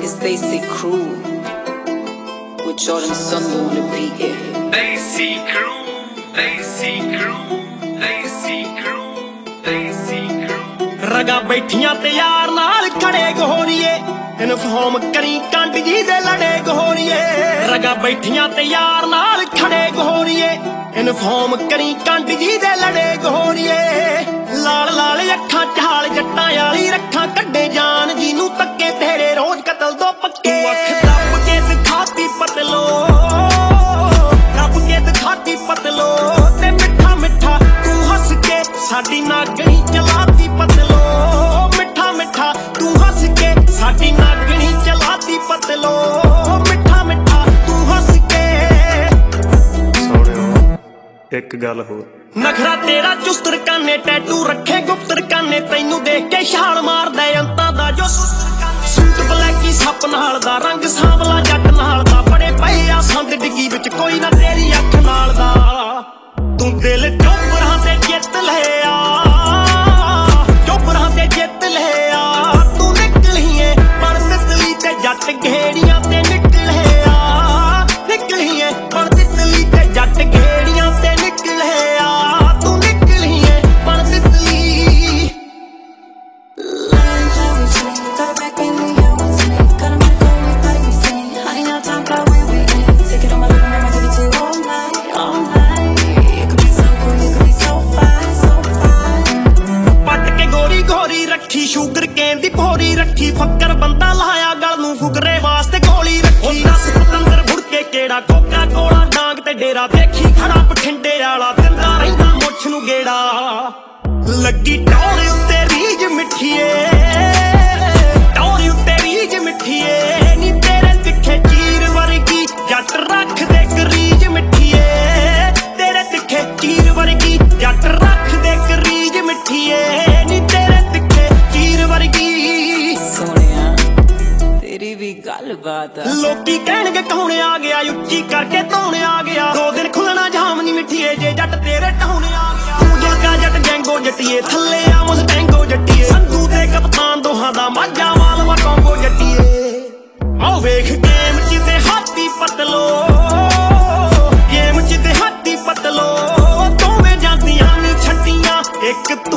It's Stacy Crew with Jordan Sun on the beat. Stacy Crew, Stacy Crew, Stacy Crew, Stacy Crew। रगा बैठियां ते यार नाल खड़े गोरिए inform करी कंड जी दे लड़े गोरिए। रगा बैठियां ते यार नाल खड़े गोरिए इनफॉर्म करी कंड जी दे लड़े गोरिए। लाल लाल अखां चाल जट्टां वाली रखा कड्डे जान जीनू तक्के तेरे रोज कतल दो पक्के। अख दब के दिखाती पतलो, दब के दिखाती पतलो ते मिठा मिठा तू हस के साडी नागणी चलाती पतलो। मिठा मिठा तू हस के साडी नागणी चलाती पतलो। मिठा मिठा तू हस के। एक गल हो नखरा तेरा चुस्तर काने टैटू रखे गुप्तर काने तैनू देख के छाल मार दे अंता दा जो सूट ब्लैकी सप नाल दा रंग सांवला जट नाल दा बड़े पए आ संद डिगी विच कोई ना तेरी अख नाल दा। तू दिल चोपरां ते जित लिया, चोपरां ते जित लिया। तू निकलीए पर तितली ते जट घेड़ियां ते निकलिया, निकलीए पर तितली ते जट घेड़ियां ते निकलिया। तू निकलीए पर तितली। रखी शुगर केन दी भोरी रखी फक्कर बंदा लाया गल नूं फुकरे वास्ते गोली रखी। 10 पतंदर भुड़के केड़ा कोका कोला डांग ते डेरा देखी खड़ा बठिंडे वाला दिंदा रहिंदा मुੱਛ नूं गेड़ा। लगी टौर उत्ते रीज मिठीए, टौर उत्ते रीज मिठीए नी तेरे तिखे चीर वर्गी जट रख दे करीज मिठीए। तेरे तिखे चीर वर्गी जट रख दे करीज मिठीए नी तेरे तिखे चीर वर्गी। सोनिया तेरी भी गल बात है। लोकी कहणगे कौन आ गया उच्ची करके धौने आ गया। 2 दिन खुलना जाम नी मिठीए जे जट तेरे टौने आ गया। तू जोगा जट जैंगो जट्टीए थल्ले आ मुस्टैंगो जट्टीए। संधू ते कप्तान दोहां दा माझा मालवा कॉम्बो जट्टीए। आओ वेख गेम च ते हाथी पतलो, गेम च ते हाथी पतलो। दोवें जांदियां नी छड्डियां एक